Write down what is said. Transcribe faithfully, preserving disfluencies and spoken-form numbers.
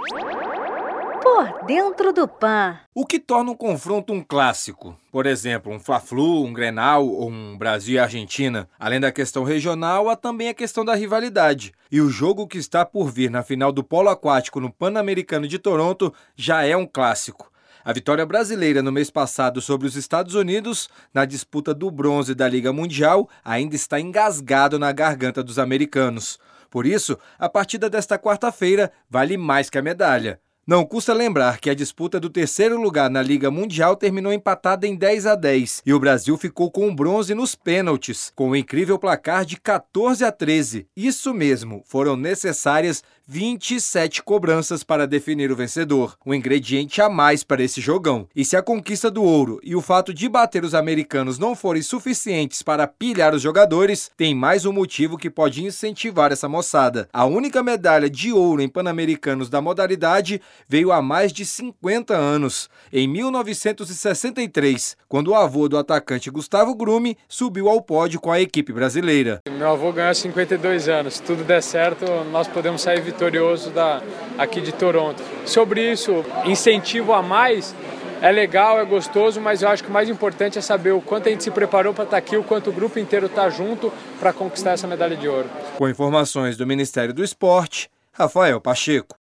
Por Dentro do Pan. O que torna um confronto um clássico? Por exemplo, um Fla-Flu, um Grenal ou um Brasil e Argentina. Além da questão regional, há também a questão da rivalidade. E o jogo que está por vir na final do polo aquático no Pan-Americano de Toronto já é um clássico. A vitória brasileira no mês passado sobre os Estados Unidos, na disputa do bronze da Liga Mundial, ainda está engasgado na garganta dos americanos. Por isso, a partida desta quarta-feira vale mais que a medalha. Não custa lembrar que a disputa do terceiro lugar na Liga Mundial terminou empatada em dez a dez e o Brasil ficou com o bronze nos pênaltis, com um incrível placar de quatorze a treze. Isso mesmo, foram necessárias vinte e sete cobranças para definir o vencedor, um ingrediente a mais para esse jogão. E se a conquista do ouro e o fato de bater os americanos não forem suficientes para pilhar os jogadores, tem mais um motivo que pode incentivar essa moçada. A única medalha de ouro em Pan-Americanos da modalidade veio há mais de cinquenta anos, em mil novecentos e sessenta e três, quando o avô do atacante Gustavo Grume subiu ao pódio com a equipe brasileira. Meu avô ganhou cinquenta e dois anos, se tudo der certo, nós podemos sair vitoriosos da, aqui de Toronto. Sobre isso, incentivo a mais, é legal, é gostoso, mas eu acho que o mais importante é saber o quanto a gente se preparou para estar aqui, o quanto o grupo inteiro está junto para conquistar essa medalha de ouro. Com informações do Ministério do Esporte, Rafael Pacheco.